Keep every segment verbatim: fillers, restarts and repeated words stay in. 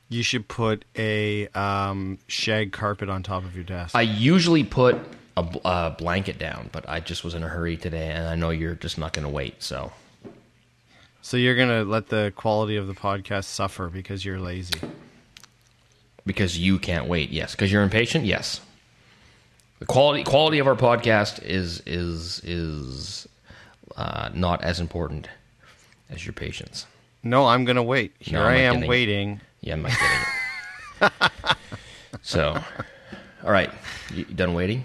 You should put a um, shag carpet on top of your desk. I usually put a uh, blanket down, but I just was in a hurry today, and I know you're just not going to wait, so... So you're going to let the quality of the podcast suffer because you're lazy? Because you can't wait, yes. Because you're impatient, yes. The quality quality of our podcast is is is uh, not as important as your patience. No, I'm going to wait. Here No, I I'm not am kidding. waiting. Yeah, I'm not kidding. So, all right. You done waiting?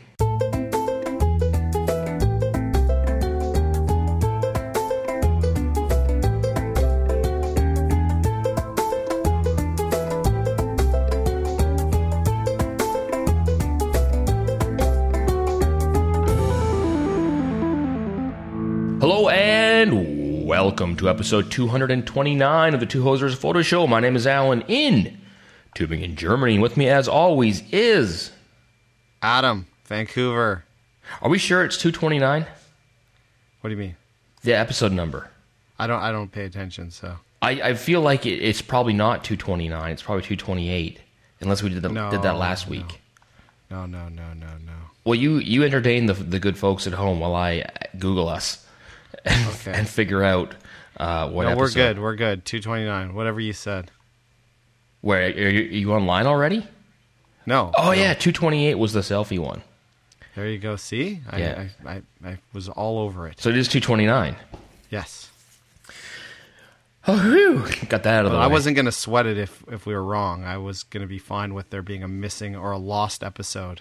Hello and welcome to episode two hundred twenty-nine of the Two Hosers Photo Show. My name is Alan in Tübingen, Germany, and with me as always is... Adam, Vancouver. Are we sure it's two twenty-nine? What do you mean? The episode number. I don't I don't pay attention, so... I, I feel like it, it's probably not two twenty-nine. It's probably two twenty-eight, unless we did, the, No, did that last no. week. No, no, no, no, no. Well, you, you entertain the, the good folks at home while I Google us and, Okay. and figure out uh, what No, episode. we're good. We're good. two twenty-nine. Whatever you said. Where, are you, are you online already? No. Oh, no. yeah, two twenty-eight was the selfie one. There you go. See? I, Yeah. I, I, I was all over it. So it is two twenty-nine. Yes. Oh, whew. Got that out of the But way. I wasn't going to sweat it if, if we were wrong. I was going to be fine with there being a missing or a lost episode.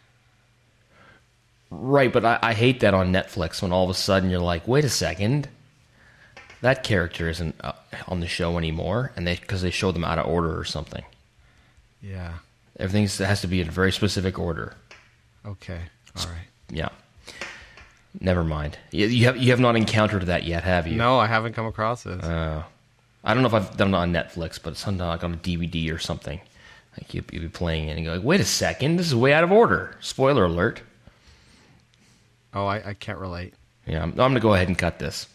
Right, but I, I hate that on Netflix when all of a sudden you're like, wait a second, that character isn't uh, on the show anymore, and they because they show them out of order or something. Yeah. Everything has to be in a very specific order. Okay. All right. Yeah. Never mind. You, you have you have not encountered that yet, have you? No, I haven't come across this. Uh, I don't know if I've done it on Netflix, but it's something like on a D V D or something. Like you you'd be playing it and you go, like, wait a second, this is way out of order. Spoiler alert. oh, I, I can't relate. Yeah, I'm, I'm going to go ahead and cut this.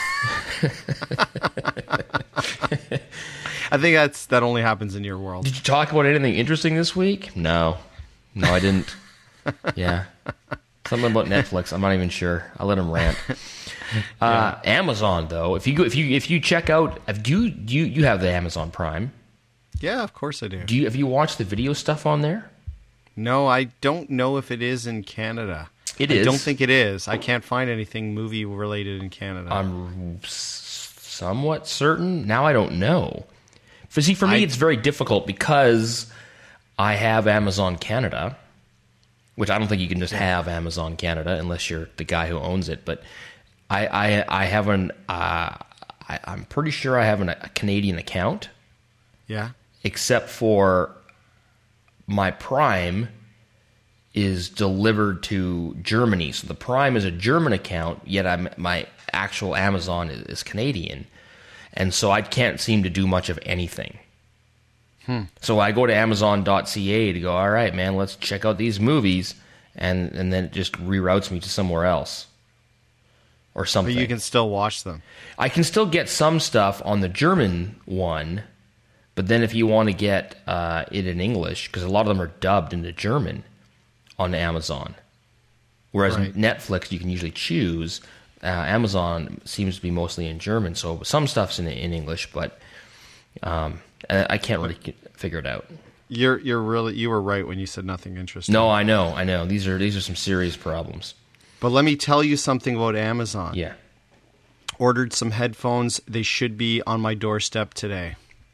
I think that's that only happens in your world. Did you talk about anything interesting this week? No. No, I didn't. Yeah. Something about Netflix. I'm not even sure. I'll let him rant. Uh, Amazon, though, if you go, if you if you check out, if do you do you, you have the Amazon Prime? Yeah, of course I do. Do you have you watched the video stuff on there? No, I don't know if it is in Canada. It I is. don't think it is. I can't find anything movie related in Canada. I'm s- somewhat certain. Now I don't know. For see, for me, I- it's very difficult because I have Amazon Canada, which I don't think you can just have Amazon Canada unless you're the guy who owns it. But I, I, I have an. Uh, I, I'm pretty sure I have an, a Canadian account, yeah. except for my Prime is delivered to Germany. So the Prime is a German account, yet I'm, my actual Amazon is, is Canadian. And so I can't seem to do much of anything. Hmm. So I go to amazon dot c a to go, all right, man, let's check out these movies. And, and then it just reroutes me to somewhere else. Or But something. you can still watch them. I can still get some stuff on the German one, but then if you want to get uh, it in English, because a lot of them are dubbed into German on Amazon, whereas Right. Netflix you can usually choose. Uh, Amazon seems to be mostly in German, so some stuff's in in English, but um, I can't really figure it out. You're you're really you were right when you said nothing interesting. No, I know, I know. These are these are some serious problems. But let me tell you something about Amazon. Yeah. Ordered some headphones. They should be on my doorstep today.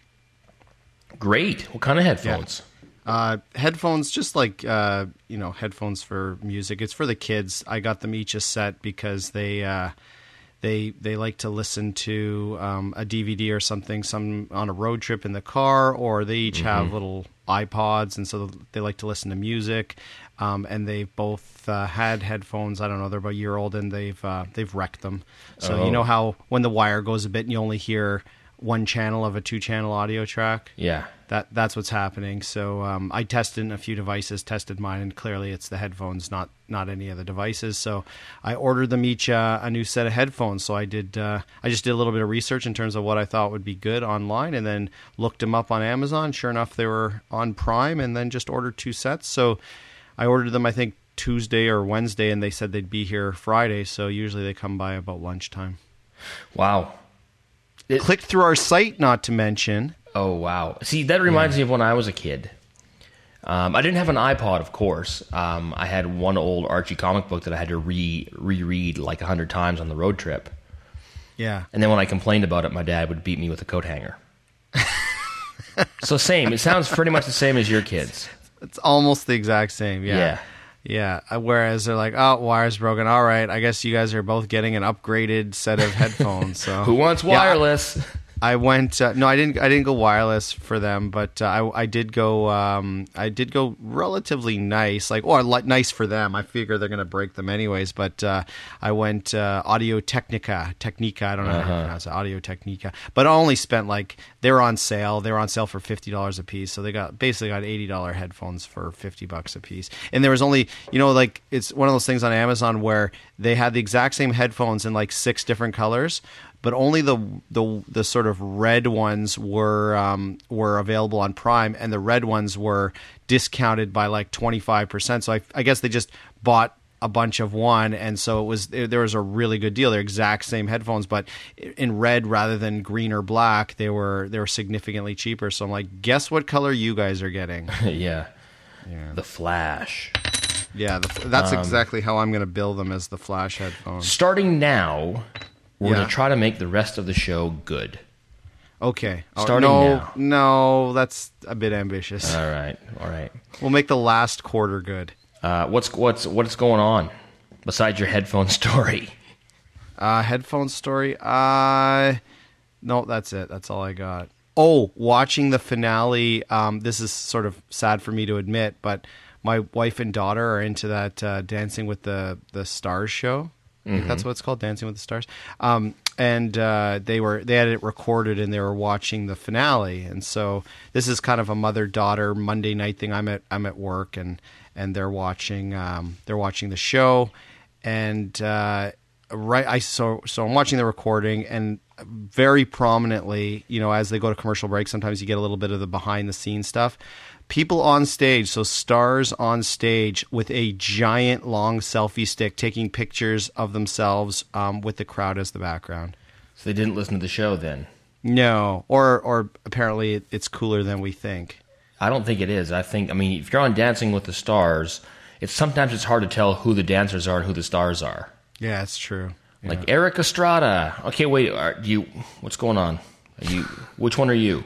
Great. What kind of headphones? Uh, headphones, just like uh, you know, headphones for music. It's for the kids. I got them each a set because they uh, they they like to listen to um, a D V D or something, some on a road trip in the car, or they each have little iPods, and so they like to listen to music. Um, and they've both uh, had headphones. I don't know, they're about a year old, and they've uh, they've wrecked them. So Oh. you know how when the wire goes a bit, and you only hear one channel of a two channel audio track. Yeah. That that's what's happening. So um, I tested in a few devices, tested mine, and clearly it's the headphones, not not any of the devices. So I ordered them each uh, a new set of headphones. So I did uh, I just did a little bit of research in terms of what I thought would be good online, and then looked them up on Amazon. Sure enough, they were on Prime, and then just ordered two sets. So I ordered them, I think, Tuesday or Wednesday, and they said they'd be here Friday. So usually they come by about lunchtime. Wow. It, Clicked through our site, not to mention. Oh, wow. See, that reminds yeah. me of when I was a kid. Um, I didn't have an iPod, of course. Um, I had one old Archie comic book that I had to re reread like a hundred times on the road trip. Yeah. And then when I complained about it, my dad would beat me with a coat hanger. So same. It sounds pretty much the same as your kids. It's almost the exact same. Yeah. Yeah. Yeah. Uh, Whereas they're like, oh, wire's broken. All right. I guess you guys are both getting an upgraded set of headphones. So who wants wireless? Yeah. I went uh, no, I didn't. I didn't go wireless for them, but uh, I, I did go. Um, I did go relatively nice, like or like nice for them. I figure they're gonna break them anyways. But uh, I went uh, Audio Technica, Technica. I don't know uh-huh. how to pronounce it. Audio Technica. But I only spent like they were on sale. They were on sale for fifty dollars a piece. So they got basically got eighty dollar headphones for fifty bucks a piece. And there was only you know like it's one of those things on Amazon where they had the exact same headphones in like six different colors. But only the the the sort of red ones were um, were available on Prime, and the red ones were discounted by like twenty-five percent. So I, I guess they just bought a bunch of one, and so it was there was a really good deal. They're exact same headphones, but in red rather than green or black, they were they were significantly cheaper. So I'm like, guess what color you guys are getting? yeah. yeah, the Flash. Yeah, the, that's um, exactly how I'm going to build them as the Flash headphones. Starting now. We're yeah. going to try to make the rest of the show good. Okay. Starting oh, no, now. No, that's a bit ambitious. All right. All right. We'll make the last quarter good. Uh, what's what's what's going on besides your headphone story? Uh, headphone story? Uh, no, that's it. That's all I got. Oh, watching the finale. Um, this is sort of sad for me to admit, but my wife and daughter are into that uh, Dancing with the, the Stars show. I think mm-hmm. that's what it's called, Dancing with the Stars. Um, and uh, they were they had it recorded, and they were watching the finale. And so this is kind of a mother-daughter Monday night thing. I'm at I'm at work, and and they're watching um, they're watching the show. And uh, right, I so so I'm watching the recording, and very prominently, you know, as they go to commercial break, sometimes you get a little bit of the behind-the-scenes stuff. People on stage, so stars on stage with a giant long selfie stick taking pictures of themselves um, with the crowd as the background. So they didn't listen to the show then? No, or or apparently it, it's cooler than we think. I don't think it is. I think, I mean, if you're on Dancing with the Stars, it's sometimes it's hard to tell who the dancers are and who the stars are. Yeah, it's true. Yeah. Like Eric Estrada. Okay, wait, are you? What's going on? Are you? Which one are you?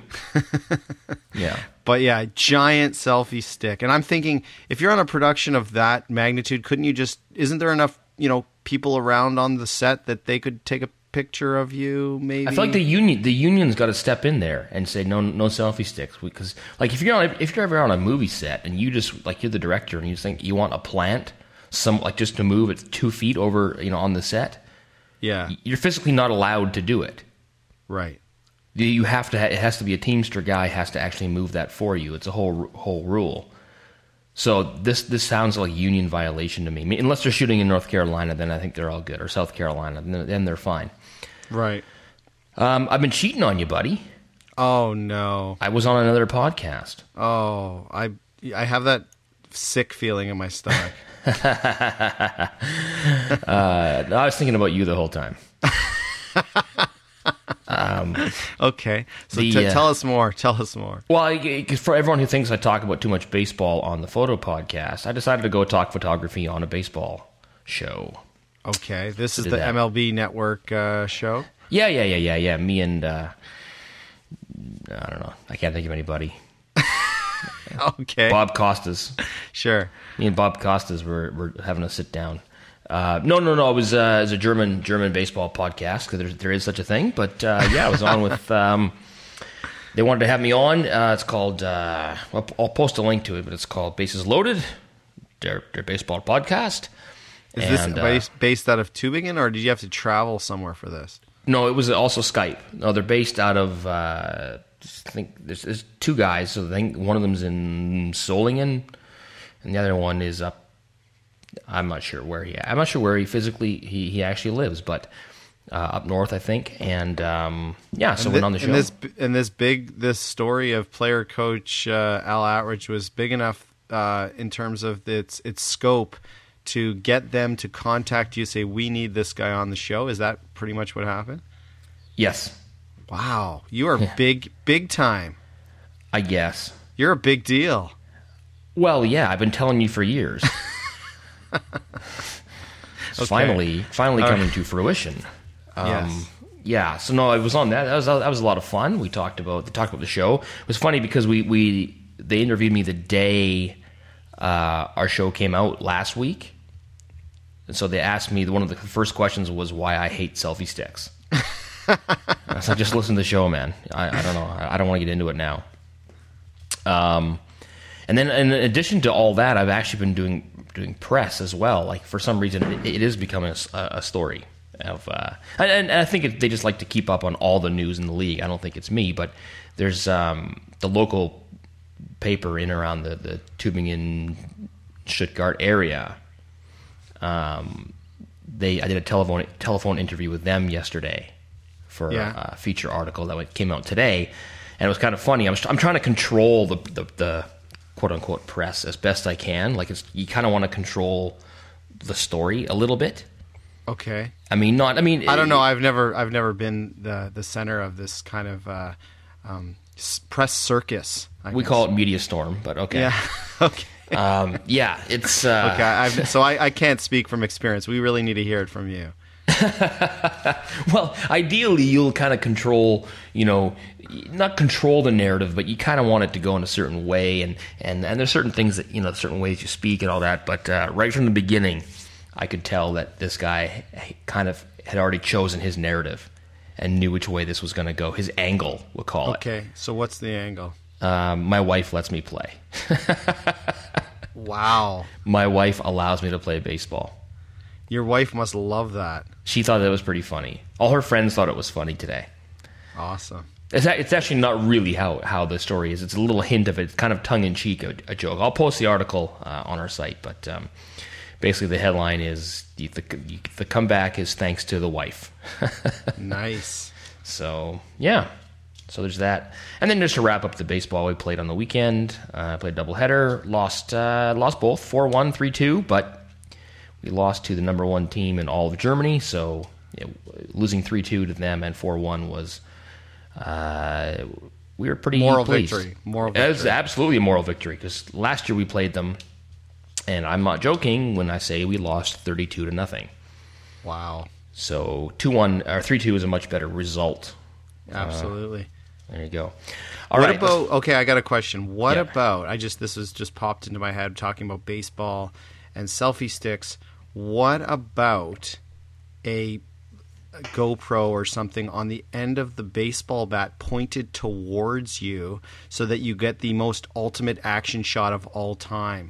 Yeah. But yeah, giant selfie stick. And I'm thinking, if you're on a production of that magnitude, couldn't you just, isn't there enough, you know, people around on the set that they could take a picture of you, maybe? I feel like the union, the union's got to step in there and say, no, no selfie sticks. Because, like, if you're on, if you're ever on a movie set and you just, like, you're the director and you just think you want a plant, some, like, just to move it two feet over, you know, on the set. Yeah. You're physically not allowed to do it. Right. You have to. It has to be a Teamster guy has to actually move that for you. It's a whole whole rule. So this this sounds like union violation to me. I mean, unless they're shooting in North Carolina, then I think they're all good, or South Carolina, then they're fine. Right. Um, I've been cheating on you, buddy. Oh no! I was on another podcast. Oh, I I have that sick feeling in my stomach. uh, I was thinking about you the whole time. Um, okay, so the, t- uh, tell us more. Tell us more. Well, I, for everyone who thinks I talk about too much baseball on the photo podcast, I decided to go talk photography on a baseball show. Okay, this is Did the that. M L B Network uh, show. Yeah, yeah, yeah, yeah, yeah. Me and uh, I don't know. I can't think of anybody. Okay, Bob Costas. Sure. Me and Bob Costas were were having a sit down. Uh, no, no, no. It was, uh, it was a German German baseball podcast because there, there is such a thing. But uh, yeah, I was on with. Um, they wanted to have me on. Uh, it's called. Uh, I'll, I'll post a link to it, but it's called Bases Loaded, their their baseball podcast. Is and, this uh, based, based out of Tübingen, or did you have to travel somewhere for this? No, it was also Skype. No, they're based out of. Uh, I think there's, there's two guys. So I think one of them's in Solingen, and the other one is up. I'm not sure where he. I'm not sure where he physically he, he actually lives, but uh, up north, I think. And um, yeah, so and went thi- on the show. And this and this big this story of player coach uh, Al Attridge was big enough uh, in terms of its its scope to get them to contact you, say we need this guy on the show. Is that pretty much what happened? Yes. Wow, you are Yeah. big big time. I guess. You're a big deal. Well, yeah, I've been telling you for years. It's Finally, finally Uh, coming to fruition. Um, Yes. Yeah. So no, I was on that. That was that was a lot of fun. We talked about they talked about the show. It was funny because we we they interviewed me the day uh, our show came out last week, and so they asked me one of the first questions was why I hate selfie sticks. I was like, just listen to the show, man. I, I don't know. I, I don't want to get into it now. Um, and then in addition to all that, I've actually been doing doing press as well. Like for some reason, it, it is becoming a, a story of, uh, and, and I think it, they just like to keep up on all the news in the league. I don't think it's me, but there's um, the local paper in around the, the Tübingen, Stuttgart area. Um, they I did a telephone telephone interview with them yesterday for Yeah. a feature article that went- came out today, and it was kind of funny. I'm I'm trying to control the the, the quote unquote press as best I can. Like it's you kind of want to control the story a little bit. Okay. I mean, not. I mean, I don't know. I've never I've never been the the center of this kind of uh, um, s- press circus. I we guess. call it media storm, but okay. Yeah. Okay. Um, yeah, it's uh, Okay. I've, so I, I can't speak from experience. We really need to hear it from you. Well, ideally, you'll kind of control, you know, not control the narrative, but you kind of want it to go in a certain way, and, and, and there's certain things that, you know, certain ways you speak and all that, but uh, right from the beginning, I could tell that this guy kind of had already chosen his narrative and knew which way this was going to go, his angle, we'll call it. Okay. So what's the angle? Um, my wife lets me play. Wow. My wife allows me to play baseball. Your wife must love that. She thought that was pretty funny. All her friends thought it was funny today. Awesome. It's, a- it's actually not really how, how the story is. It's a little hint of it. It's kind of tongue-in-cheek, a, a joke. I'll post the article uh, on our site, but um, basically the headline is the, the, the comeback is thanks to the wife. Nice. So, yeah. So there's that. And then just to wrap up the baseball we played on the weekend, I uh, played a doubleheader, lost, uh, lost both, four one, three two, but we lost to the number one team in all of Germany, so you know, losing three two to them and four one was, uh, we were pretty Moral pleased. victory. Moral It was victory. absolutely a moral victory, because last year we played them, and I'm not joking when I say we lost thirty-two to nothing. Wow. So two one or three two is a much better result. Absolutely. There you go. All what right, about? Okay, I got a question. What Yeah. about? I just this was just popped into my head talking about baseball and selfie sticks. What about a a GoPro or something on the end of the baseball bat pointed towards you so that you get the most ultimate action shot of all time?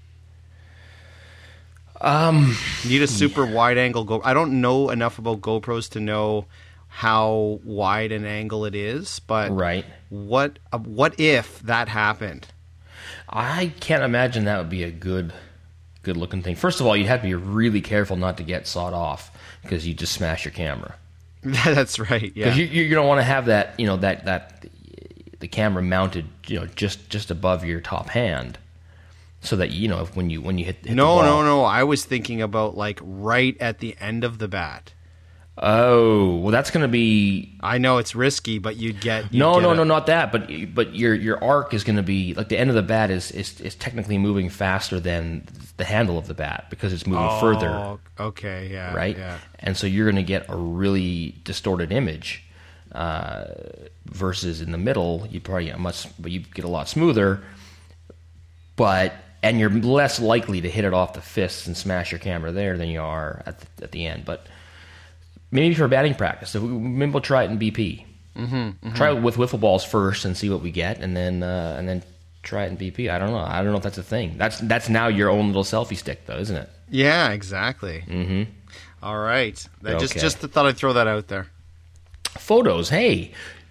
Um, You need a super wide angle Go. I don't know enough about GoPros to know how wide an angle it is, but right. what uh, what if that happened? I can't imagine that would be a good, good looking thing. First of all, you'd have to be really careful not to get sawed off because you just smash your camera. That's right. Yeah. Because you, you you don't want to have that, you know, that that the camera mounted, you know, just just above your top hand, so that you know if when you when you hit, hit no, the no, ball. no. I was thinking about like right at the end of the bat. Oh, well, that's going to be I know it's risky, but you'd get you'd no, get no, a- no, not that. But but your your arc is going to be like the end of the bat is, is is technically moving faster than the handle of the bat because it's moving Oh, further, okay, yeah, right? Yeah. And so you're going to get a really distorted image uh, versus in the middle. You probably get a much, but you get a lot smoother. But and you're less likely to hit it off the fists and smash your camera there than you are at the, at the end. But maybe for batting practice, so we- maybe we'll try it in B P. Mm-hmm, mm-hmm. Try it with wiffle balls first and see what we get, and then uh, and then try it in B P. I don't know. I don't know if that's a thing. That's that's now your own little selfie stick, though, isn't it? Yeah, exactly. Mm-hmm. All right. I just Okay. just thought I'd throw that out there. Photos. Hey,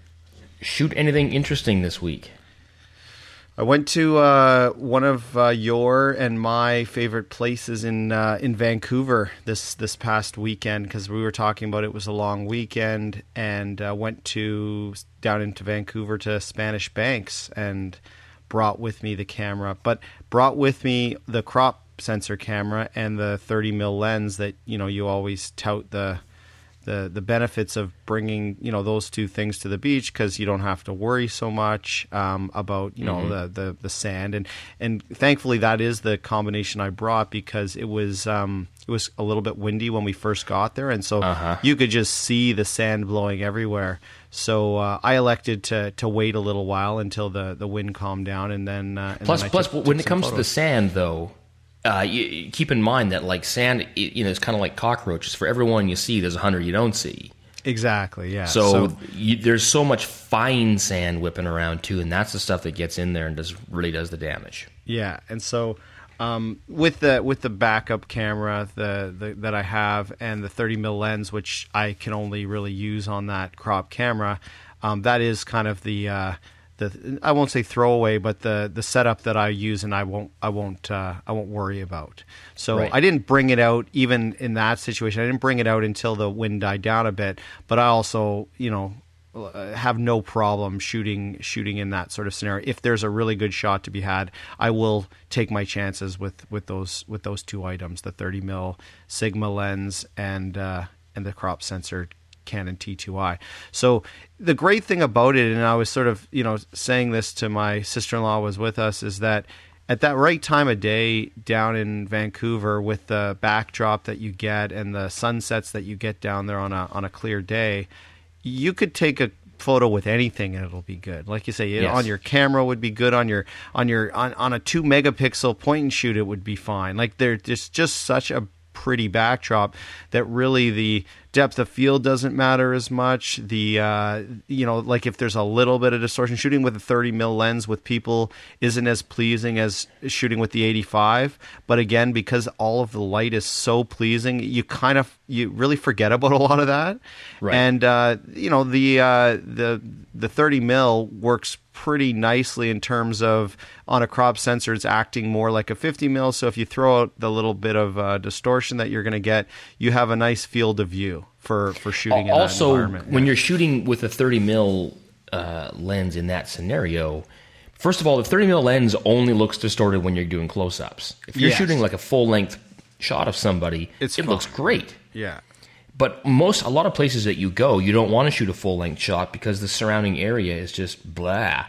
shoot anything interesting this week? I went to uh, one of uh, your and my favorite places in uh, in Vancouver this this past weekend, because we were talking about it was a long weekend, and uh, went to down into Vancouver to Spanish Banks and brought with me the camera, but brought with me the crop sensor camera and the thirty mil lens that you know you always tout the. the the benefits of bringing, you know, those two things to the beach, because you don't have to worry so much um, about, you know, mm-hmm. the, the, the sand. And, and thankfully that is the combination I brought, because it was um, it was a little bit windy when we first got there. And so uh-huh. you could just see the sand blowing everywhere. So uh, I elected to to wait a little while until the, the wind calmed down. And then, uh, and plus, then I plus took, when took it comes photos. to the sand, though, Uh, you, you keep in mind that like sand, you know, it's kind of like cockroaches. For every one you see, there's a hundred you don't see. Exactly. Yeah. So, so you, there's so much fine sand whipping around too, and that's the stuff that gets in there and does really does the damage. Yeah, and so um, with the with the backup camera the, the that I have and the thirty mil lens, which I can only really use on that crop camera, um, that is kind of the. Uh, The, I won't say throwaway, but the, the setup that I use and I won't I won't uh, I won't worry about. So right. I didn't bring it out even in that situation. I didn't bring it out until the wind died down a bit. But I also, you know, have no problem shooting shooting in that sort of scenario. If there's a really good shot to be had, I will take my chances with, with those with those two items: the thirty mil Sigma lens and uh, and the crop sensor Canon T two I. So the great thing about it, and I was sort of, you know, saying this to my sister-in-law was with us, is that at that right time of day down in Vancouver, with the backdrop that you get and the sunsets that you get down there on a on a clear day, you could take a photo with anything and it'll be good. Like you say, yes. on your camera would be good, on your on your on, on a two megapixel point and shoot it would be fine. Like there there's just such a pretty backdrop that really the depth of field doesn't matter as much. The uh, you know, like if there's a little bit of distortion, shooting with a thirty mil lens with people isn't as pleasing as shooting with the eighty-five. But again, because all of the light is so pleasing, you kind of you really forget about a lot of that. Right. And uh, you know, the uh, the the thirty mil works pretty nicely in terms of on a crop sensor it's acting more like a fifty mil. So if you throw out the little bit of uh, distortion that you're going to get, you have a nice field of view for for shooting in also, that environment. When yeah. you're shooting with a thirty mil uh, lens in that scenario, first of all, the thirty mil lens only looks distorted when you're doing close-ups. If you're yes. shooting like a full-length shot of somebody, it's it fine. looks great. Yeah. But most, a lot of places that you go, you don't want to shoot a full-length shot because the surrounding area is just blah.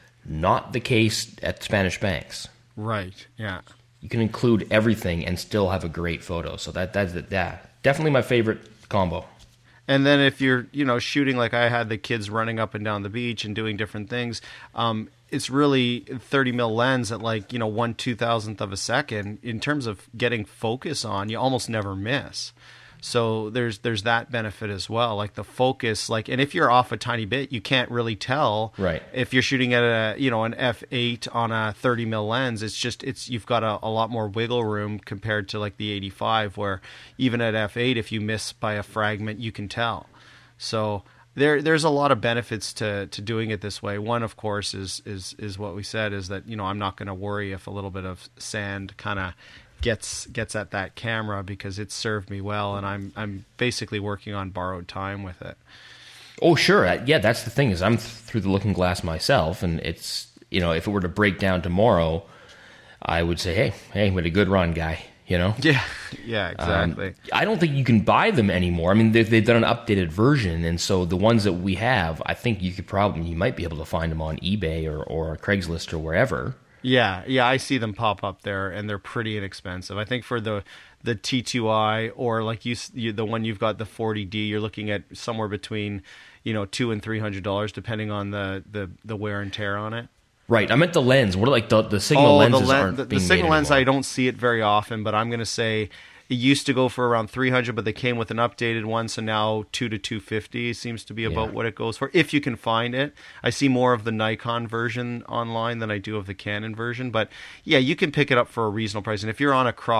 Not the case at Spanish Banks. Right. Yeah. You can include everything and still have a great photo. So that that's that. Definitely my favorite combo. And then if you're, you know, shooting like I had the kids running up and down the beach and doing different things, um, it's really thirty mil lens at like, you know, one two thousandth of a second. In terms of getting focus on, you almost never miss. So there's there's that benefit as well, like the focus, like, and if you're off a tiny bit, you can't really tell. Right. If you're shooting at a, you know, an F eight on a thirty mil lens, it's just it's you've got a, a lot more wiggle room compared to like the eighty-five, where even at F eight, if you miss by a fragment, you can tell. So there there's a lot of benefits to to doing it this way. One, of course, is is is what we said, is that, you know, I'm not going to worry if a little bit of sand kind of gets gets at that camera, because it's served me well, and I'm I'm basically working on borrowed time with it. Oh, sure. Yeah, that's the thing, is I'm th- through the looking glass myself, and it's, you know, if it were to break down tomorrow, I would say, hey, hey, we had a good run, guy, you know? Yeah, yeah, exactly. Um, I don't think you can buy them anymore. I mean, they've, they've done an updated version, and so the ones that we have, I think you could probably, you might be able to find them on eBay or, or Craigslist or wherever. Yeah, yeah, I see them pop up there, and they're pretty inexpensive. I think for the the T two I, or like you, you the one you've got, the forty D, you're looking at somewhere between, you know, two and three hundred dollars, depending on the, the, the wear and tear on it. Right, I meant the lens. What are like the the Sigma oh, lenses the len- aren't the, being the Sigma made lens. anymore. I don't see it very often, but I'm going to say it used to go for around three hundred, but they came with an updated one, so now two to two fifty seems to be about Yeah. what it goes for, if you can find it. I see more of the Nikon version online than I do of the Canon version, but yeah, you can pick it up for a reasonable price. And if you're on a crop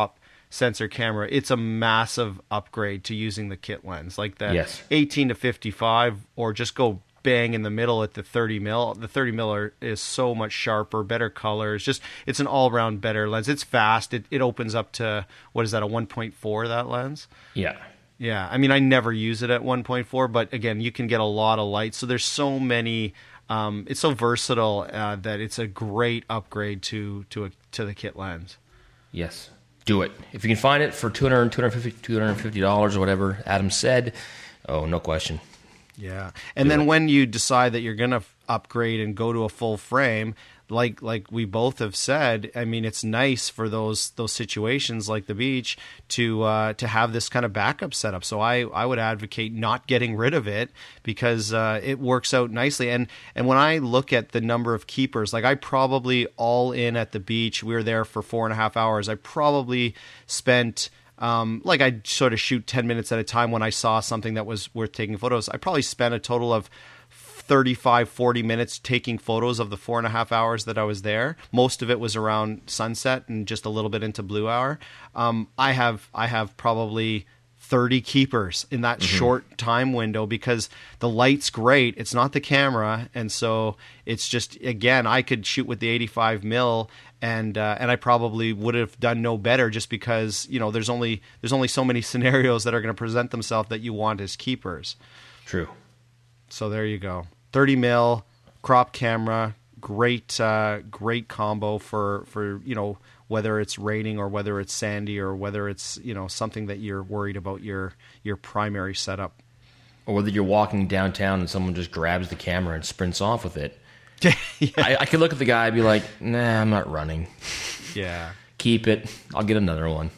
sensor camera, it's a massive upgrade to using the kit lens, like the Yes. eighteen to fifty-five, or just go bang in the middle at the thirty mil. The thirty mil is so much sharper, better colors. Just it's an all round better lens. It's fast. It it opens up to, what is that, a one point four, that lens? Yeah. Yeah, I mean, I never use it at one point four, but again, you can get a lot of light. So there's so many. Um, it's so versatile uh, that it's a great upgrade to to a, to the kit lens. Yes. Do it. If you can find it for two hundred dollars, two hundred fifty dollars, two hundred fifty dollars or whatever Adam said, oh, no question. Yeah. And then when you decide that you're going to upgrade and go to a full frame, like like we both have said, I mean, it's nice for those those situations like the beach to uh, to have this kind of backup setup. So I, I would advocate not getting rid of it, because uh, it works out nicely. And and when I look at the number of keepers, like I probably all in at the beach, we were there for four and a half hours. I probably spent... Um, like I'd sort of shoot ten minutes at a time when I saw something that was worth taking photos. I probably spent a total of thirty-five, forty minutes taking photos of the four and a half hours that I was there. Most of it was around sunset and just a little bit into blue hour. Um, I have, I have probably thirty keepers in that mm-hmm. short time window, because the light's great. It's not the camera. And so it's just, again, I could shoot with the eighty-five mil and, uh, and I probably would have done no better, just because, you know, there's only, there's only so many scenarios that are going to present themselves that you want as keepers. True. So there you go. thirty mil crop camera, great, uh, great combo for, for, you know, whether it's raining or whether it's sandy or whether it's, you know, something that you're worried about your, your primary setup. Or whether you're walking downtown and someone just grabs the camera and sprints off with it. yeah. I, I could look at the guy and be like, nah, I'm not running. Yeah. Keep it. I'll get another one.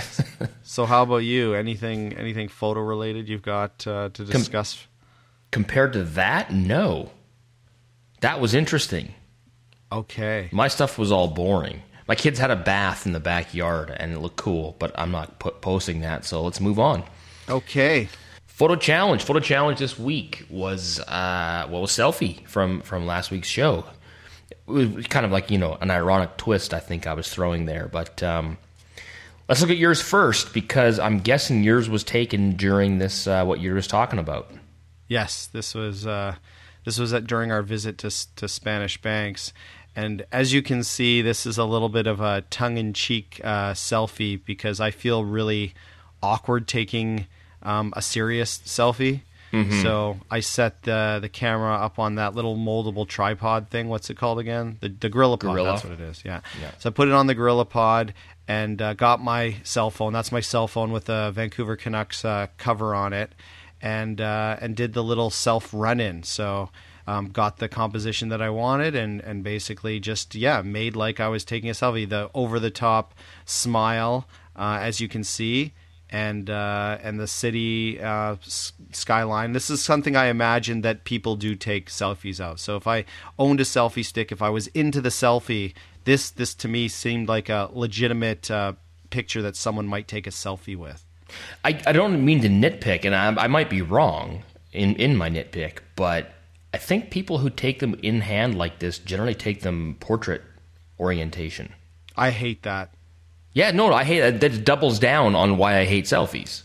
So how about you? Anything, anything photo related you've got uh, to discuss? Com- compared to that, no. That was interesting. Okay. My stuff was all boring. My kids had a bath in the backyard, and it looked cool, but I'm not po- posting that, so let's move on. Okay. Photo challenge. Photo challenge this week was, uh, well, was selfie from, from last week's show. It was kind of like, you know, an ironic twist I think I was throwing there, but um, let's look at yours first, because I'm guessing yours was taken during this, uh, what you were talking about. Yes, this was uh, this was at, during our visit to to Spanish Banks. And as you can see, this is a little bit of a tongue-in-cheek uh, selfie, because I feel really awkward taking um, a serious selfie. Mm-hmm. So I set the the camera up on that little moldable tripod thing. What's it called again? The, the Gorilla Pod. Gorilla. That's what it is, yeah. yeah. So I put it on the Gorilla Pod and uh, got my cell phone. That's my cell phone with the Vancouver Canucks uh, cover on it. And, uh, and did the little self run-in. So... Um, got the composition that I wanted, and, and basically just, yeah, made like I was taking a selfie. The over-the-top smile, uh, as you can see, and uh, and the city uh, s- skyline. This is something I imagine that people do take selfies of. So if I owned a selfie stick, if I was into the selfie, this, this to me seemed like a legitimate uh, picture that someone might take a selfie with. I, I don't mean to nitpick, and I, I might be wrong in, in my nitpick, but... I think people who take them in hand like this generally take them portrait orientation. I hate that. Yeah, no, I hate that. That doubles down on why I hate selfies.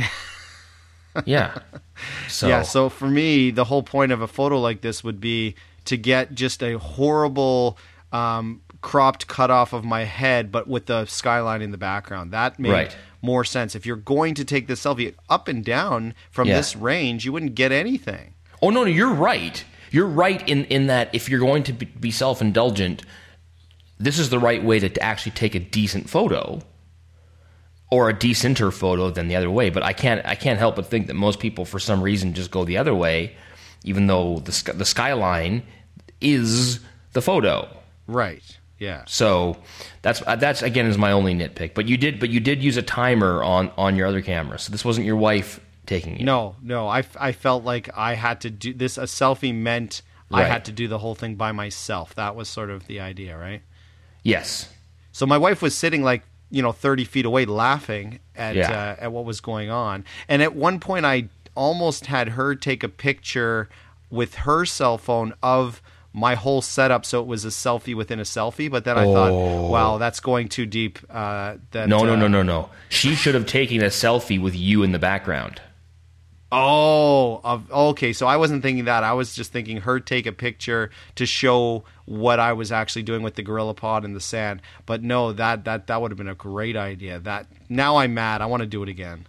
yeah. So. Yeah, so for me, the whole point of a photo like this would be to get just a horrible um, cropped cut off of my head, but with the skyline in the background. That made right. more sense. If you're going to take this selfie up and down from yeah. this range, you wouldn't get anything. Oh, no, no, you're right. You're right in, in that if you're going to be self-indulgent, this is the right way to actually take a decent photo, or a decenter photo than the other way. But I can't I can't help but think that most people, for some reason, just go the other way, even though the the skyline is the photo. Right. Yeah. So that's that's again is my only nitpick. But you did but you did use a timer on, on your other camera, so this wasn't your wife taking it. No, no. I, I felt like I had to do this. A selfie meant right. I had to do the whole thing by myself. That was sort of the idea, right? Yes. So my wife was sitting like, you know, thirty feet away laughing at yeah. uh, at what was going on. And at one point I almost had her take a picture with her cell phone of my whole setup so it was a selfie within a selfie. But then I Oh. thought, wow, that's going too deep. Uh, that, No, no, uh, no, no, no. She should have taken a selfie with you in the background. Oh, of, okay. So I wasn't thinking that. I was just thinking her take a picture to show what I was actually doing with the Gorilla Pod in the sand. But no, that that that would have been a great idea. That now I'm mad. I want to do it again.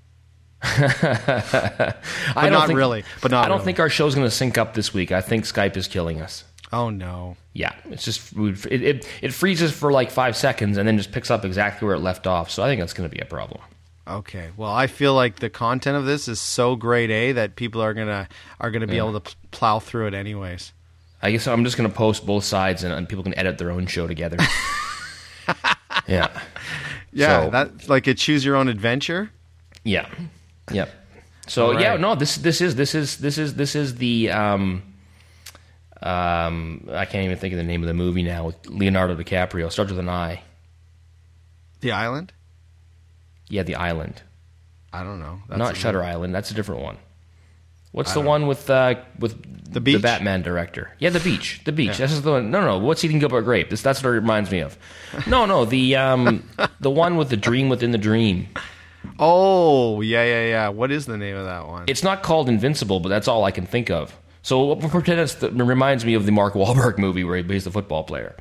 I But don't not think, really. But not I don't really. think our show's going to sync up this week. I think Skype is killing us. Oh no. Yeah, it's just it, it it freezes for like five seconds and then just picks up exactly where it left off. So I think that's going to be a problem. Okay. Well, I feel like the content of this is so grade A that people are gonna are gonna be Yeah. able to p- plow through it anyways. I guess I'm just going to post both sides and, and people can edit their own show together. yeah. Yeah, So- that's like a choose your own adventure. Yeah. Yep. So All right. yeah, no, this this is this is this is this is the um um I can't even think of the name of the movie now with Leonardo DiCaprio. Starts with an I. The Island. Yeah, The Island. I don't know. That's Not a- Shutter Island. That's a different one. What's I the don't one with uh with The Beach? the Batman director? Yeah, The Beach. The Beach. This is the one. No, no. What's Eating Gilbert Grape? This that's what it reminds me of. No, no. The um the one with the dream within the dream. Oh, yeah, yeah, yeah. What is the name of that one? It's not called Invincible, but that's all I can think of. So we'll pretend it's the, it reminds me of the Mark Wahlberg movie where he plays the football player.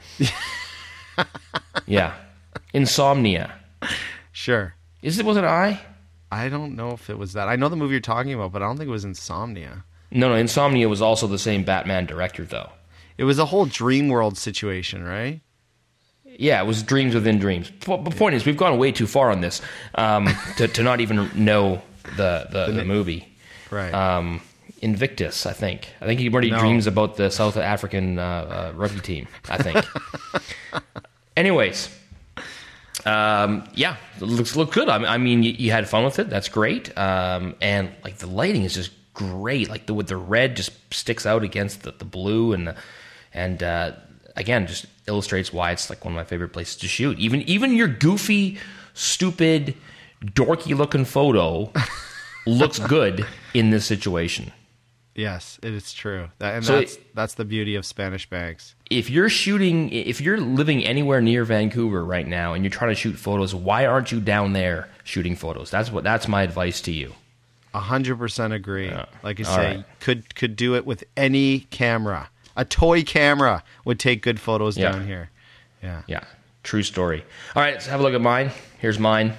Yeah, Insomnia. Sure. Is it was it I? I don't know if it was that. I know the movie you're talking about, but I don't think it was Insomnia. No, no. Insomnia was also the same Batman director, though. It was a whole dream world situation, right? Yeah, it was dreams within dreams. But the point is, we've gone way too far on this um, to, to not even know the the, the movie. Right. Um, Invictus, I think. I think he already No. dreams about the South African uh, uh, rugby team. I think. Anyways, um, yeah, it looks look good. I mean, I mean, you, you had fun with it. That's great. Um, and like the lighting is just great. Like the with the red just sticks out against the, the blue, and the, and uh, again, just illustrates why it's like one of my favorite places to shoot. Even even your goofy, stupid, dorky looking photo looks good in this situation. Yes, it is true. That, and So that's it- that's the beauty of Spanish banks. If you're shooting, if you're living anywhere near Vancouver right now and you're trying to shoot photos, why aren't you down there shooting photos? That's what that's my advice to you. A hundred percent agree. Yeah. Like you All say, right. could could do it with any camera. A toy camera would take good photos Yeah. down here. Yeah. Yeah, true story. All right, let's have a look at mine. Here's mine.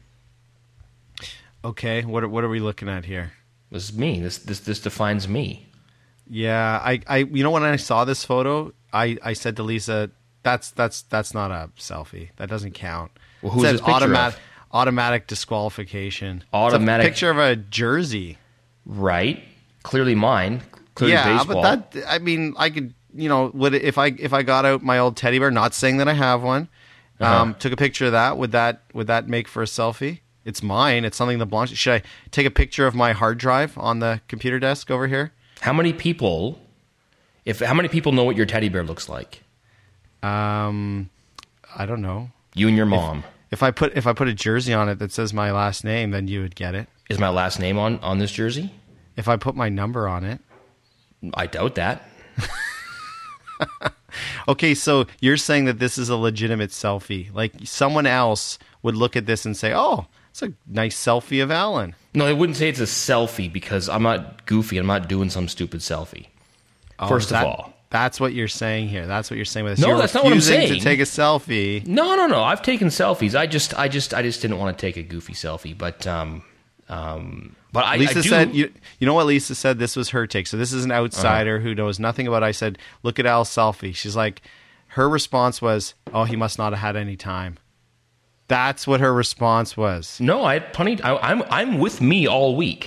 Okay. What are, what are we looking at here? This is me. This this this defines me. Yeah, I, I you know when I saw this photo, I, I said to Lisa, that's that's that's not a selfie. That doesn't count. Well, It who's says this picture automatic of? automatic disqualification. Automatic- It's a picture of a jersey. Right? Clearly mine. Clearly yeah, baseball. but that I mean, I could you know, would it, if I if I got out my old teddy bear, not saying that I have one, um, Uh-huh. took a picture of that, would that would that make for a selfie? It's mine. It's something that belongs. Should I take a picture of my hard drive on the computer desk over here? How many people? If how many people know what your teddy bear looks like? Um, I don't know. You and your mom. If I put if I put a jersey on it that says my last name, then you would get it. Is my last name on on this jersey? If I put my number on it. I doubt that. Okay, so you're saying that this is a legitimate selfie. Like someone else would look at this and say, "Oh, it's a nice selfie of Alan." No, I wouldn't say it's a selfie because I'm not goofy. I'm not doing some stupid selfie. Oh, First is of that- all. that's what you're saying here. That's what you're saying with this. No, You're that's not what I'm refusing saying. to take a selfie. No, no, no. I've taken selfies. I just, I just, I just didn't want to take a goofy selfie. But, um, um, but I, Lisa I do. said, you, you know what Lisa said? This was her take. So this is an outsider Uh-huh. who knows nothing about it. I said, look at Al's selfie. She's like, her response was, oh, he must not have had any time. That's what her response was. No, I had plenty. I, I'm, I'm with me all week.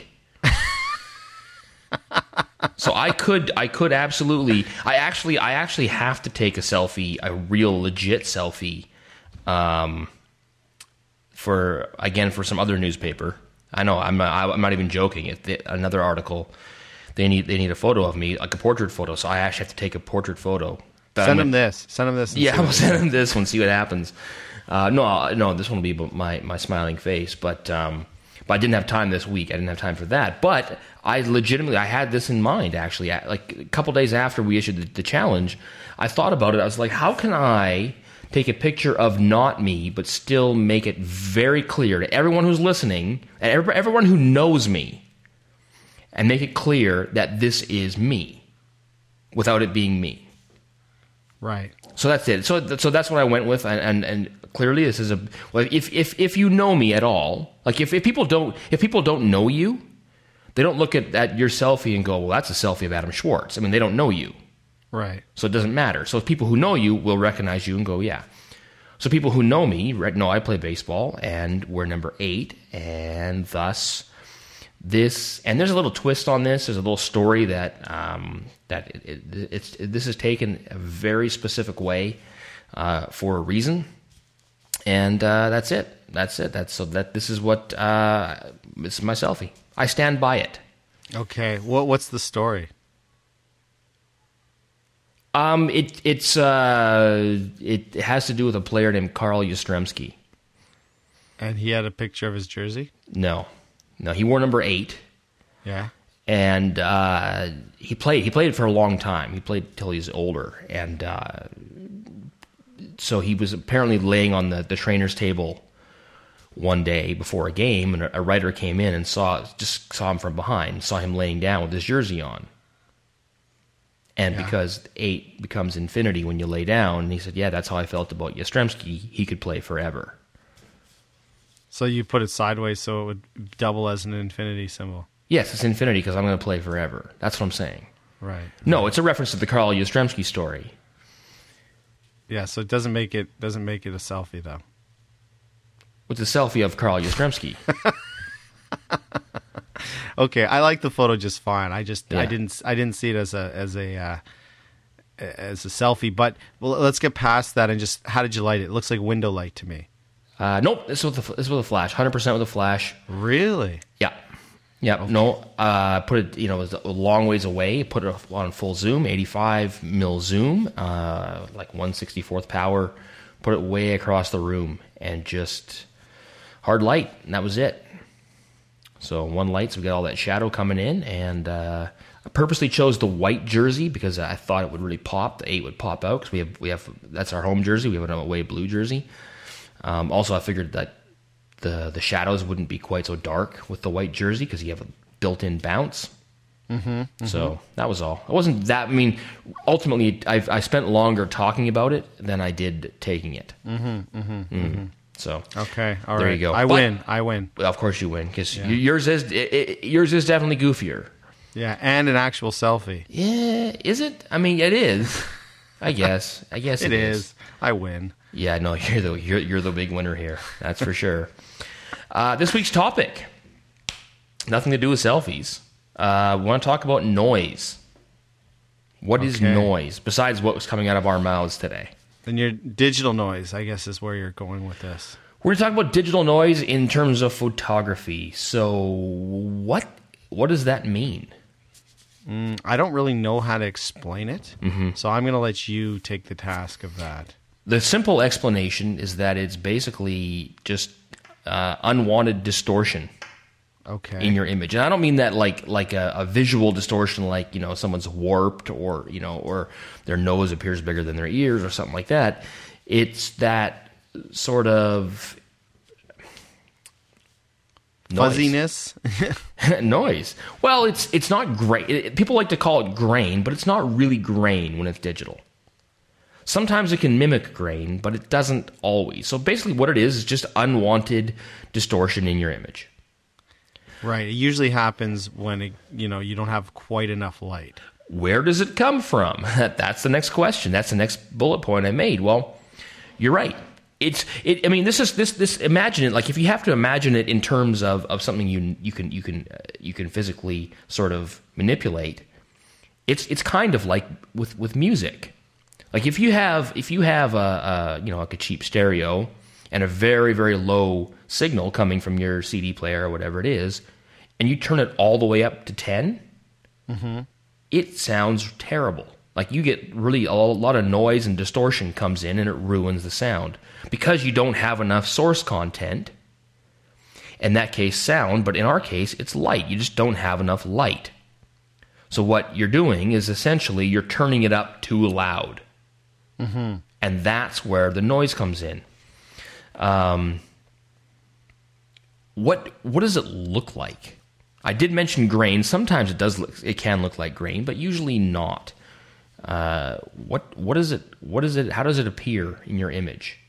So I could, I could absolutely. I actually, I actually have to take a selfie, a real legit selfie, um, for again for some other newspaper. I know I'm not, I'm not even joking. If they, another article, they need they need a photo of me, like a portrait photo. So I actually have to take a portrait photo. But Send I'm him this. Send him this. and Yeah, see I'm what- gonna send him this one. See what happens. Uh, no, no, this one will be about my my smiling face. But um, But I didn't have time this week. I didn't have time for that. But I legitimately, I had this in mind, actually. Like a couple days after we issued the, the challenge, I thought about it. I was like, how can I take a picture of not me, but still make it very clear to everyone who's listening, and everyone who knows me, and make it clear that this is me, without it being me. Right. So that's it. So so that's what I went with, and and, and clearly this is a well. If if if you know me at all, like if, if people don't if people don't know you, they don't look at, at your selfie and go, well, that's a selfie of Adam Schwartz. I mean, they don't know you. Right. So it doesn't matter. So people who know you will recognize you and go, yeah. So people who know me know I play baseball, and we're number eight, and thus this. And there's a little twist on this. There's a little story that um, that it, it, it's it, this is taken a very specific way uh, for a reason, and uh, that's it. That's it. That's so that this is what uh, this is my selfie. I stand by it. Okay. What what's the story? Um, it it's uh, it has to do with a player named Carl Yastrzemski. And he had a picture of his jersey? No, no, he wore number eight. Yeah, and uh, he played. He played for a long time. He played till he was older, and uh, so he was apparently laying on the, the trainer's table one day before a game, and a, a writer came in and saw just saw him from behind, saw him laying down with his jersey on. And yeah. because eight becomes infinity when you lay down, and he said, yeah, that's how I felt about Yastrzemski. He could play forever. So you put it sideways so it would double as an infinity symbol. Yes, it's infinity because I'm going to play forever. That's what I'm saying. Right. No, it's a reference to the Carl Yastrzemski story. Yeah, so it doesn't make it doesn't make it a selfie though. With the selfie of Carl Yastrzemski. Okay, I like the photo just fine. I just yeah. I didn't I didn't see it as a as a uh, as a selfie. But well, let's get past that and just how did you light it? It looks like window light to me. Uh, nope, this is with a, this is with a flash. one hundred percent with a flash. Really? Yeah. Yeah. Okay. No. Uh, put it. You know, it was a long ways away. Put it on full zoom, eighty-five mil zoom, uh, like one sixty-fourth power. Put it way across the room and just hard light, and that was it. So one light, so we got all that shadow coming in, and uh, I purposely chose the white jersey because I thought it would really pop. The eight would pop out because we have we have that's our home jersey. We have an away blue jersey. Um, also, I figured that the the shadows wouldn't be quite so dark with the white jersey because you have a built-in bounce. Mm-hmm, mm-hmm. So that was all. It wasn't that. I mean, ultimately, I I spent longer talking about it than I did taking it. Mm-hmm, mm-hmm, mm. mm-hmm. So okay, all there right. you go. I but, win. I win. Of course, you win because yeah. yours is it, it, yours is definitely goofier. Yeah, and an actual selfie. Yeah, is it? I mean, it is. I guess. I guess it, it is. is. I win. Yeah, no, you're the you're, you're the big winner here. That's for sure. Uh, this week's topic, nothing to do with selfies. Uh, we want to talk about noise. What okay. is noise besides what was coming out of our mouths today? Then your digital noise, I guess, is where you're going with this. We're going to talk about digital noise in terms of photography. So, what what does that mean? Mm, I don't really know how to explain it, mm-hmm. so I'm going to let you take the task of that. The simple explanation is that it's basically just uh, unwanted distortion. Okay. In your image, and I don't mean that like like a, a visual distortion, like you know someone's warped or you know or their nose appears bigger than their ears or something like that. It's that sort of noise. Fuzziness, noise. Well, it's it's not great. It, people like to call it grain, but it's not really grain when it's digital. Sometimes it can mimic grain, but it doesn't always. So basically, what it is is just unwanted distortion in your image. Right. It usually happens when it, you know you don't have quite enough light. Where does it come from? That's the next question. That's the next bullet point I made. Well, you're right. It's it. I mean, this is this this. Imagine it like if you have to imagine it in terms of, of something you you can you can uh, you can physically sort of manipulate. It's it's kind of like with, with music. Like if you have if you have a, a you know like a cheap stereo and a very very low signal coming from your C D player or whatever it is, and you turn it all the way up to ten, mm-hmm. it sounds terrible. Like you get really a lot of noise and distortion comes in and it ruins the sound because you don't have enough source content. In that case, sound, but in our case, it's light. You just don't have enough light. So what you're doing is essentially you're turning it up too loud. Mm-hmm. And that's where the noise comes in. Um, what what does it look like? I did mention grain. Sometimes it does look, it can look like grain, but usually not. Uh, what what is it? What is it? How does it appear in your image?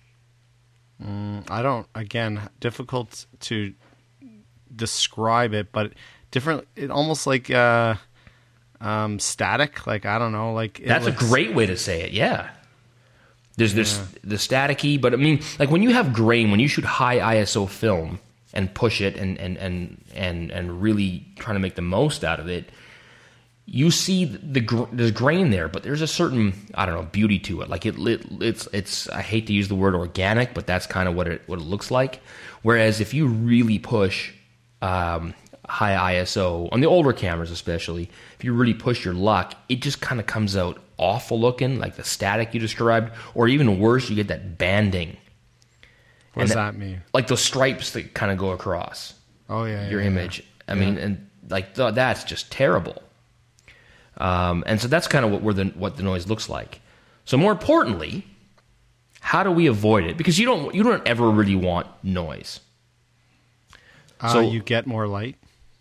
Mm, I don't. Again, difficult to describe it, but different. It almost like uh, um, static. Like I don't know. Like it That's looks, a great way to say it. Yeah. There's yeah. this the staticky, but I mean, like when you have grain, when you shoot high I S O film and push it and and and and and really trying to make the most out of it, you see the, the there's grain there, but there's a certain, I don't know, beauty to it. Like it, it it's it's I hate to use the word organic, but that's kind of what it what it looks like. Whereas if you really push um, high I S O on the older cameras, especially, if you really push your luck, it just kind of comes out awful looking, like the static you described, or even worse, you get that banding. What does that, that mean? Like those stripes that kind of go across. Oh yeah, your yeah, image. Yeah. I mean, Yeah. and like th- that's just terrible. Um, and so that's kind of what where the what the noise looks like. So more importantly, how do we avoid it? Because you don't you don't ever really want noise. Uh, So- you get more light.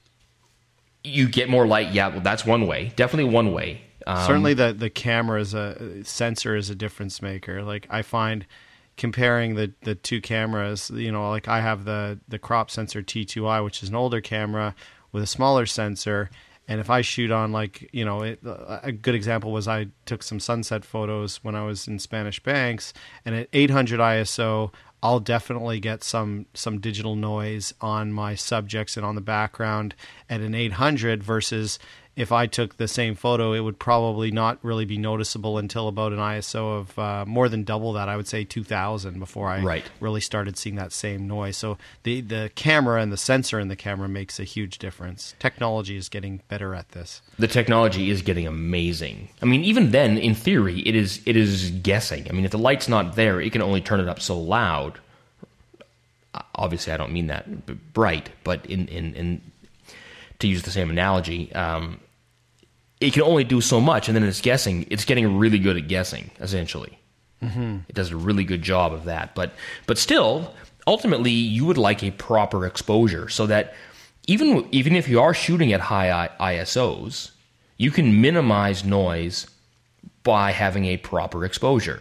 You get more light, yeah. Well, that's one way. Definitely one way. Um, Certainly, the the camera is a sensor is a difference maker. Like I find comparing the the two cameras, you know, like I have the the crop sensor T two I, which is an older camera with a smaller sensor. And if I shoot on, like, you know, it, a good example was I took some sunset photos when I was in Spanish Banks, and at eight hundred I S O, I'll definitely get some some digital noise on my subjects and on the background at an eight hundred versus if I took the same photo, it would probably not really be noticeable until about an I S O of uh, more than double that. I would say two thousand before I Right. really started seeing that same noise. So the, the camera and the sensor in the camera makes a huge difference. Technology is getting better at this. the technology is getting amazing. I mean, even then, in theory, it is it is guessing. I mean, if the light's not there, it can only turn it up so loud. Obviously, I don't mean that b- bright, but in in, in to use the same analogy, um, it can only do so much, and then it's guessing. It's getting really good at guessing, essentially. Mm-hmm. It does a really good job of that. But but still, ultimately, you would like a proper exposure so that even even if you are shooting at high I S Os, you can minimize noise by having a proper exposure.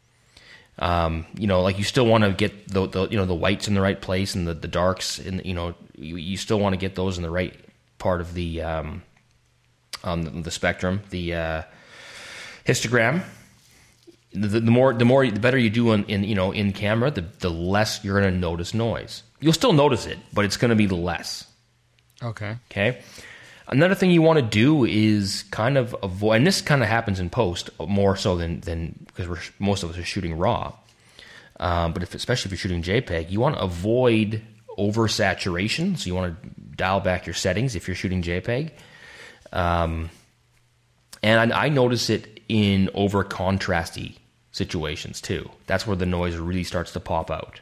Um, you know, like you still want to get the, the you know the whites in the right place and the, the darks in, you know, you, you still want to get those in the right part of the um, on the, the spectrum, the uh, histogram. The, the more the more the better you do in, in you know in camera, the the less you're going to notice noise. You'll still notice it, but it's going to be less. Okay. Okay. Another thing you want to do is kind of avoid, and this kind of happens in post more so than than because we're most of us are shooting raw. Um, but if, especially if you're shooting JPEG, you want to avoid oversaturation. So you want to dial back your settings if you're shooting JPEG. Um, and I, I notice it in over contrasty situations too. That's where the noise really starts to pop out.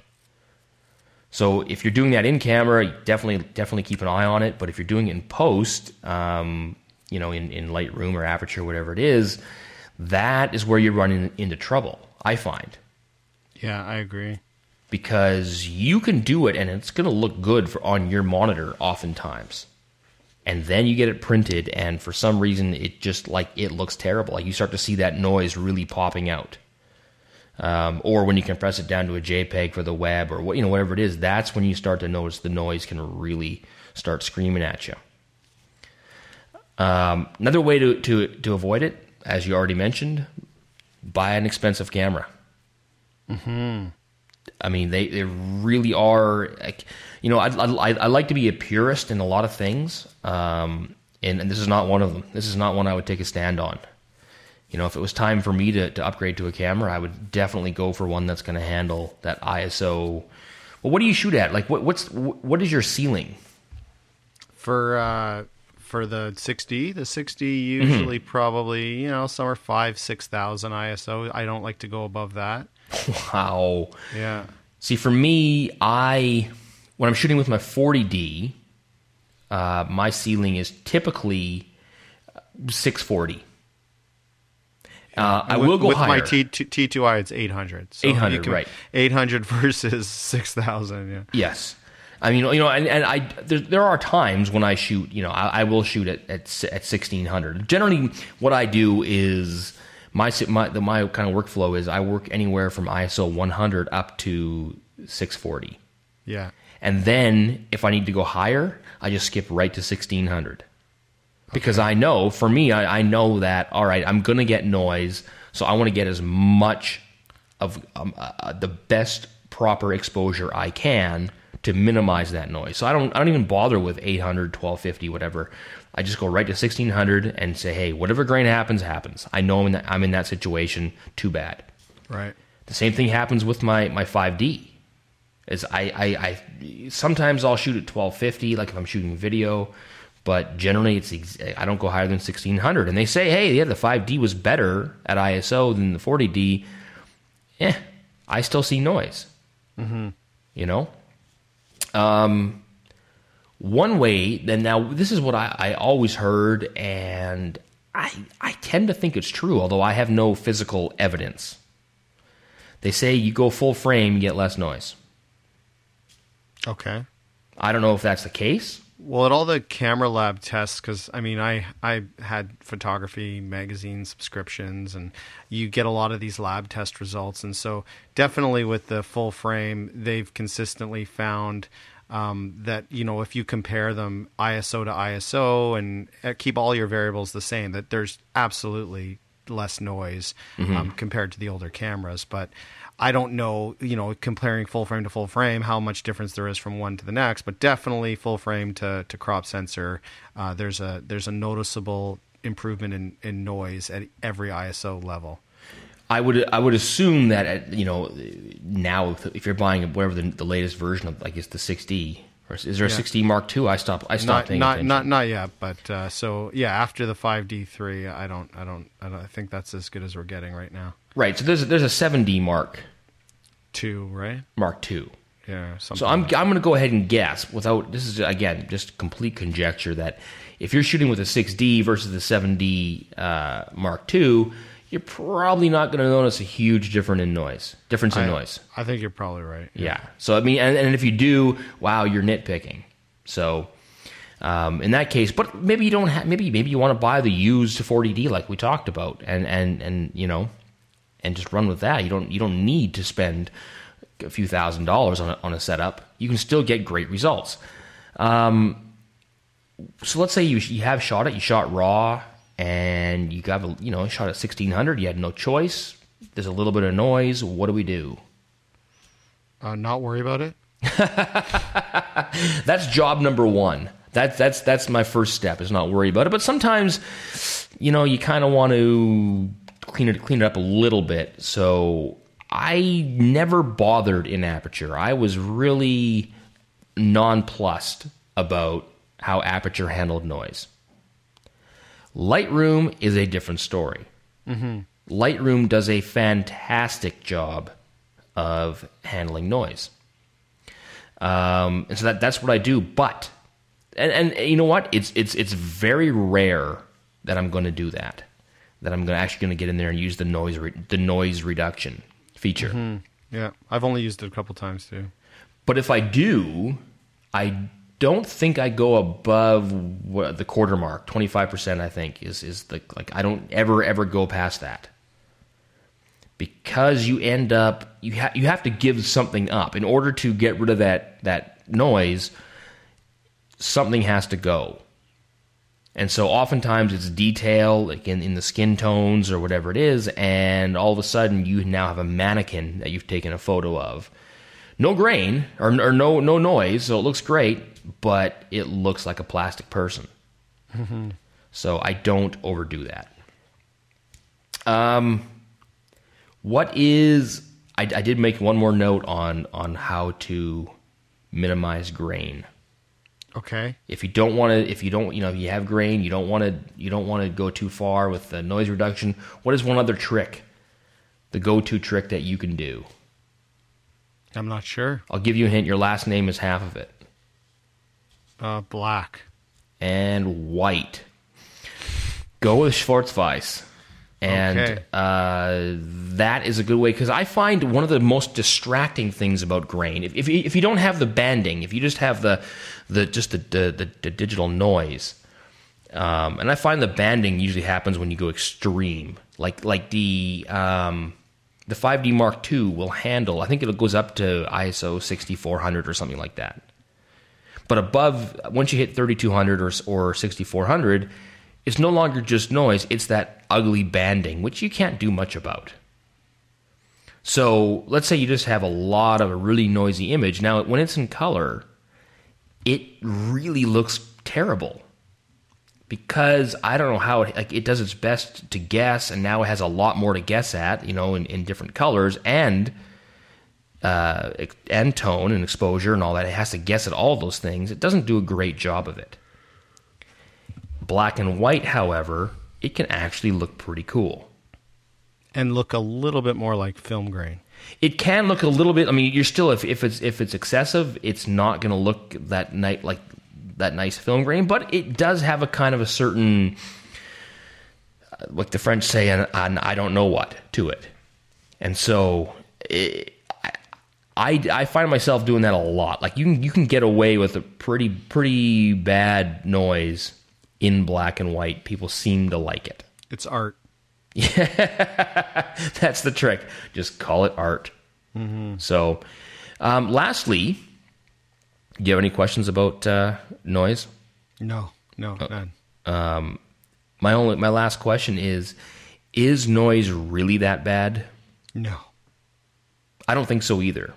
So if you're doing that in camera, definitely definitely keep an eye on it. But if you're doing it in post, um, you know, in, in Lightroom or Aperture, whatever it is, that is where you're running into trouble, I find. Yeah, I agree. Because you can do it and it's going to look good for on your monitor oftentimes. And then you get it printed and for some reason it just like it looks terrible. Like you start to see that noise really popping out. Um, or when you compress it down to a JPEG for the web or what, you know, whatever it is, that's when you start to notice the noise can really start screaming at you. Um, another way to, to, to avoid it, as you already mentioned, buy an expensive camera. Mm-hmm. I mean, they, they really are, like, you know, I, I, I like to be a purist in a lot of things, um, and, and this is not one of them. This is not one I would take a stand on. You know, if it was time for me to, to upgrade to a camera, I would definitely go for one that's going to handle that I S O. Well, what do you shoot at? Like, what what's what is your ceiling? For uh, for the six D, the six D usually mm-hmm. probably, you know, somewhere five six thousand I S O. I don't like to go above that. Wow. Yeah. See, for me, I when I'm shooting with my forty D, uh, my ceiling is typically six forty. Uh, I with, will go with higher. my T two I, it's eight hundred. So eight hundred, can, right? eight hundred versus six thousand. Yeah. Yes. I mean, you know, and, and I there, there are times when I shoot, you know, I, I will shoot at, at at sixteen hundred. Generally, what I do is my my the, my kind of workflow is I work anywhere from I S O one hundred up to six forty. Yeah. And then if I need to go higher, I just skip right to sixteen hundred. Because okay. I know, for me, I, I know that, all right, I'm going to get noise, so I want to get as much of um, uh, the best proper exposure I can to minimize that noise. So I don't I don't even bother with eight hundred, twelve fifty, whatever. I just go right to sixteen hundred and say, hey, whatever grain happens, happens. I know I'm in that, I'm in that situation, too bad. Right. The same thing happens with my, my five D. Is I, I, I sometimes I'll shoot at twelve fifty, like if I'm shooting video, but generally it's I don't go higher than sixteen hundred. And they say, hey, yeah, the five D was better at I S O than the forty D. Eh, I still see noise. Mm-hmm. You know? Um, one way, then now this is what I, I always heard, and I I tend to think it's true, although I have no physical evidence. They say you go full frame, you get less noise. Okay. I don't know if that's the case. Well, at all the camera lab tests, because I mean, I I had photography magazine subscriptions, and you get a lot of these lab test results, and so definitely with the full frame, they've consistently found um, that you know if you compare them I S O to I S O and keep all your variables the same, that there's absolutely less noise mm-hmm. um, compared to the older cameras, but. I don't know, you know, comparing full frame to full frame, how much difference there is from one to the next, but definitely full frame to, to crop sensor, uh, there's a there's a noticeable improvement in, in noise at every I S O level. I would I would assume that at, you know now if you're buying whatever the, the latest version of, I guess, the six D, or is there a yeah. six D Mark two? I stopped I stopped not, paying not, attention. Not not yet, but uh, so yeah, after the five D three, I don't I don't I don't I think that's as good as we're getting right now. Right. So there's a, there's a seven D Mark two, right? Mark two. Yeah. So I'm like I'm going to go ahead and guess without this is again just complete conjecture that if you're shooting with a six D versus the seven D uh, Mark two, you're probably not going to notice a huge difference in noise. Difference in I, noise. I think you're probably right. Yeah. yeah. So I mean, and, and if you do, wow, you're nitpicking. So. Um, in that case, but maybe you don't have, maybe maybe you want to buy the used forty D like we talked about, and, and, and you know, and just run with that. You don't you don't need to spend a few thousand dollars on a, on a setup. You can still get great results. Um, so let's say you you have shot it, you shot raw, and you got a, you know shot at sixteen hundred. You had no choice. There's a little bit of noise. What do we do? Uh, not worry about it. That's job number one. That's that's that's my first step, is not worry about it. But sometimes, you know, you kind of want to clean it clean it up a little bit. So I never bothered in Aperture. I was really nonplussed about how Aperture handled noise. Lightroom is a different story. Mm-hmm. Lightroom does a fantastic job of handling noise. Um, and so that that's what I do, but. And, and you know what? It's it's it's very rare that I'm going to do that. That I'm gonna, actually going to get in there and use the noise re, the noise reduction feature. Mm-hmm. Yeah, I've only used it a couple times too. But if I do, I don't think I go above what, the quarter mark. twenty-five percent, I think, is is the like. I don't ever ever go past that, because you end up you have you have to give something up in order to get rid of that that noise. Something has to go. And so oftentimes it's detail, like in, in the skin tones or whatever it is, and all of a sudden you now have a mannequin that you've taken a photo of. No grain, or, or no no noise, so it looks great, but it looks like a plastic person. Mm-hmm. So I don't overdo that. Um, what is... I, I did make one more note on, on how to minimize grain. Okay. If you don't want to, if you don't, you know, if you have grain, you don't want to, you don't want to go too far with the noise reduction. What is one other trick, the go-to trick that you can do? I'm not sure. I'll give you a hint. Your last name is half of it. Uh, black. And white. Go with Schwarzweiss. And okay. uh, that is a good way, because I find one of the most distracting things about grain, if if you, if you don't have the banding, if you just have the the just the the, the, the digital noise, um, and I find the banding usually happens when you go extreme, like like the um, the five D Mark two will handle, I think it goes up to I S O sixty-four hundred or something like that, but above, once you hit thirty-two hundred or or sixty-four hundred. It's no longer just noise, it's that ugly banding, which you can't do much about. So let's say you just have a lot of a really noisy image. Now, when it's in color, it really looks terrible. Because I don't know how it, like, it does its best to guess, and now it has a lot more to guess at, you know, in, in different colors and uh, and tone and exposure and all that. It has to guess at all those things. It doesn't do a great job of it. Black and white, however, it can actually look pretty cool. And look a little bit more like film grain. It can look a little bit, I mean, you're still, if, if it's if it's excessive, it's not going to look that nice, like that nice film grain, but it does have a kind of a certain, like the French say, an, an I don't know what to it. And so it, I, I find myself doing that a lot. Like you can, you can get away with a pretty pretty bad noise in black and white. People seem to like it. It's art. Yeah, that's the trick. Just call it art. Mm-hmm. So, um, lastly, do you have any questions about uh, noise? No, no, uh, none. Um, my only, my last question is: is noise really that bad? No, I don't think so either.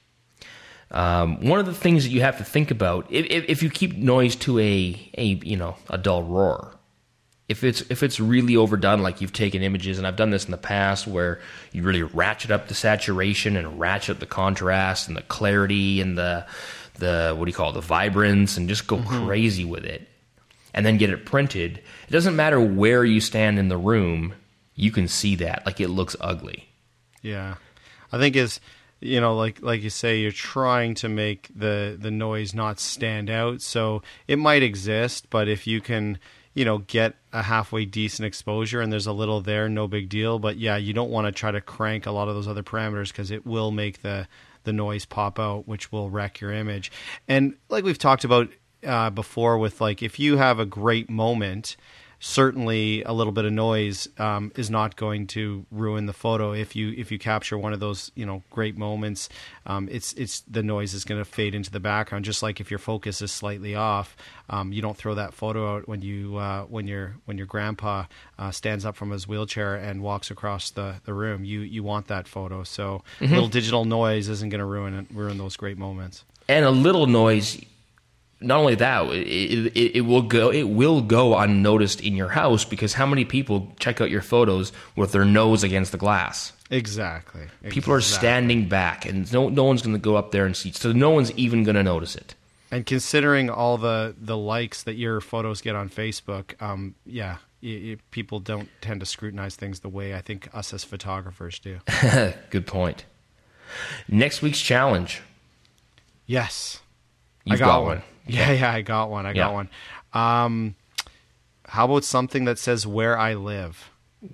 Um, one of the things that you have to think about, if, if you keep noise to a, a you know a dull roar, if it's if it's really overdone, like you've taken images, and I've done this in the past, where you really ratchet up the saturation and ratchet up the contrast and the clarity and the the what do you call it, the vibrance, and just go mm-hmm. crazy with it, and then get it printed. It doesn't matter where you stand in the room, you can see that, like it looks ugly. Yeah, I think it's. You know, like like you say, you're trying to make the, the noise not stand out. So it might exist, but if you can, you know, get a halfway decent exposure and there's a little there, no big deal. But yeah, you don't want to try to crank a lot of those other parameters, because it will make the, the noise pop out, which will wreck your image. And like we've talked about uh, before with, like, if you have a great moment, certainly a little bit of noise um, is not going to ruin the photo. If you if you capture one of those, you know, great moments, um, it's it's the noise is going to fade into the background. Just like if your focus is slightly off, um, you don't throw that photo out when you uh, when your when your grandpa uh, stands up from his wheelchair and walks across the, the room. You you want that photo. So mm-hmm. little digital noise isn't going to ruin ruin those great moments. And a little noise. Not only that, it, it, it will go it will go unnoticed in your house, because how many people check out your photos with their nose against the glass? Exactly. People exactly. are standing back, and no no one's going to go up there and see. So no one's even going to notice it. And considering all the, the likes that your photos get on Facebook, um, yeah, you, you, people don't tend to scrutinize things the way I think us as photographers do. Good point. Next week's challenge. Yes. You've I got, got one. one. Yeah, yeah, I got one. I got yeah. one. Um, how about something that says where I live?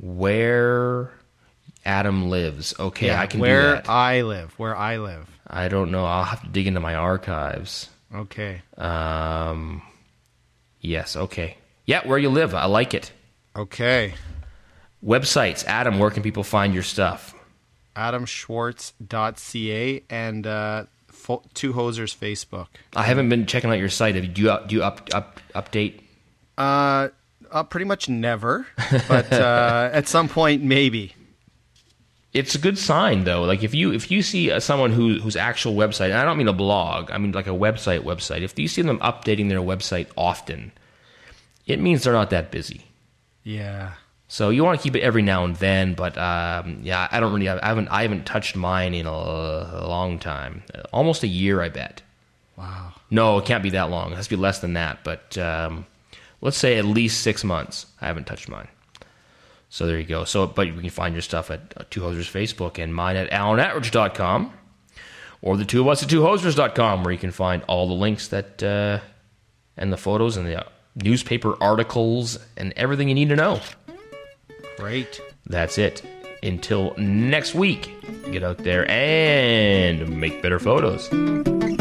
Where Adam lives. Okay, yeah, I can where do that. Where I live. Where I live. I don't know. I'll have to dig into my archives. Okay. Um. Yes, okay. Yeah, where you live. I like it. Okay. Websites. Adam, where can people find your stuff? adam schwartz dot c a and uh, Two Hosers Facebook. I haven't been checking out your site. Do you do you up, up update? Uh, uh pretty much never, but uh, at some point maybe. It's a good sign though. Like if you if you see uh, someone who whose actual website, and I don't mean a blog, I mean like a website website. If you see them updating their website often, it means they're not that busy. Yeah. So you want to keep it every now and then, but um, yeah, I don't really. I haven't. I haven't touched mine in a, a long time, almost a year, I bet. Wow. No, it can't be that long. It has to be less than that. But um, let's say at least six months. I haven't touched mine. So there you go. So, but you can find your stuff at uh, Two Hosers Facebook and mine at alan attridge dot com. or the two of us at two hosers dot com, where you can find all the links that uh, and the photos and the newspaper articles and everything you need to know. Great. That's it. Until next week, get out there and make better photos.